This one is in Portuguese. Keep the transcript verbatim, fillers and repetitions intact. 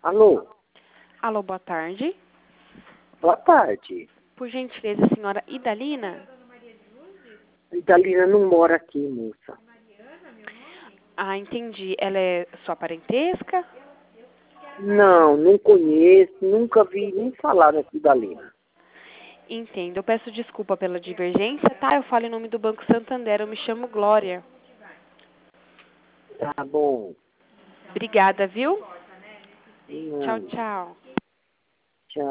Alô? Alô, boa tarde. Boa tarde. Por gentileza, senhora Idalina? A Idalina não mora aqui, moça. Ah, entendi. Ela é sua parentesca? Não, não conheço, nunca vi nem falar nessa Idalina. Entendo. Eu peço desculpa pela divergência, tá? Eu falo em nome do Banco Santander. Eu me chamo Glória. Tá bom. Obrigada, viu? Não. Tchau, tchau.